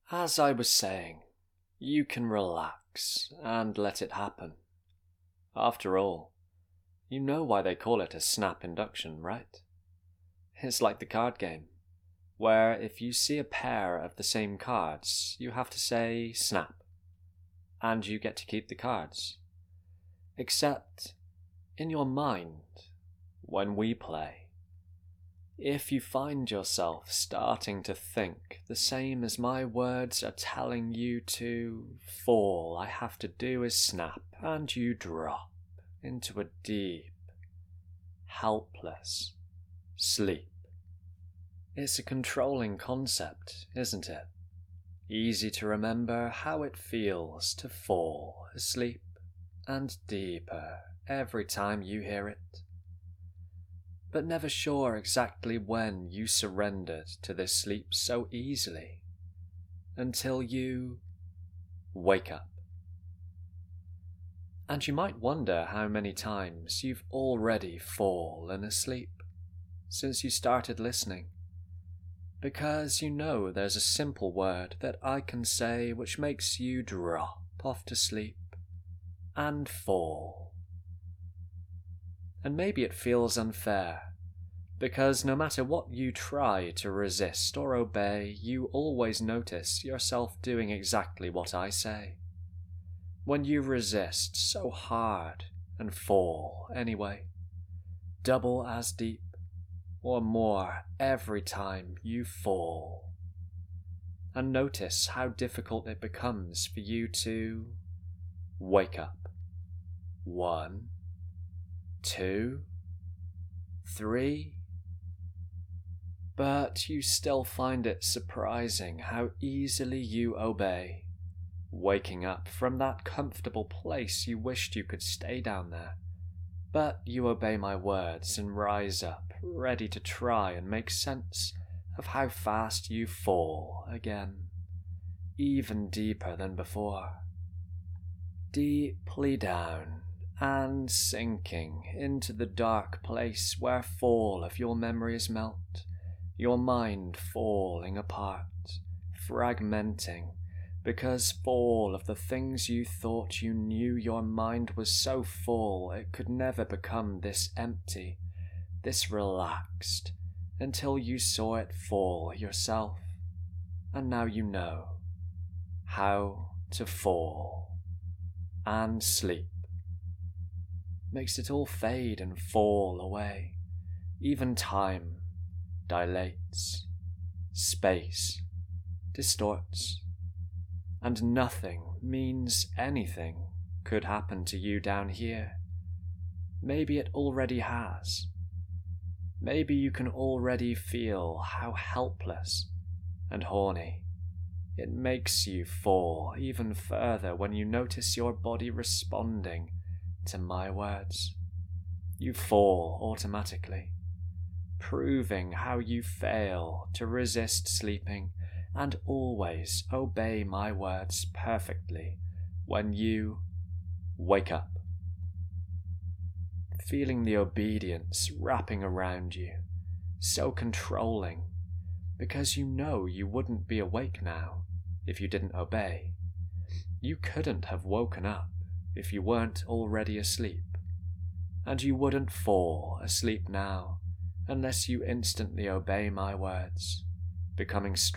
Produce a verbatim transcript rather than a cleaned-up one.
As I was saying, you can relax and let it happen. After all, you know why they call it a snap induction, right? It's like the card game, where if you see a pair of the same cards, you have to say snap, and you get to keep the cards. Except, in your mind, when we play, if you find yourself starting to think the same as my words are telling you to, fall I have to do is snap, and you drop into a deep, helpless sleep. It's a controlling concept, isn't it? Easy to remember how it feels to fall asleep, and deeper every time you hear it. But never sure exactly when you surrendered to this sleep so easily, until you wake up. And you might wonder how many times you've already fallen asleep since you started listening, because you know there's a simple word that I can say which makes you drop off to sleep and fall. And maybe it feels unfair, because no matter what you try to resist or obey, you always notice yourself doing exactly what I say. When you resist so hard and fall anyway, double as deep or more every time you fall. And notice how difficult it becomes for you to wake up. One, two, three. But you still find it surprising how easily you obey, waking up from that comfortable place you wished you could stay down there. But you obey my words and rise up, ready to try and make sense of how fast you fall again, even deeper than before. Deeply down and sinking into the dark place where fall of your memories melt, your mind falling apart, fragmenting, because fall of the things you thought you knew. Your mind was so full it could never become this empty, this relaxed, until you saw it fall yourself. And now you know how to fall and sleep. Makes it all fade and fall away. Even time dilates, space distorts, and nothing means anything could happen to you down here. Maybe it already has. Maybe you can already feel how helpless and horny it makes you fall even further when you notice your body responding to my words. You fall automatically, proving how you fail to resist sleeping and always obey my words perfectly when you wake up. Feeling the obedience wrapping around you, so controlling, because you know you wouldn't be awake now if you didn't obey. You couldn't have woken up if you weren't already asleep, and you wouldn't fall asleep now unless you instantly obey my words, becoming stronger.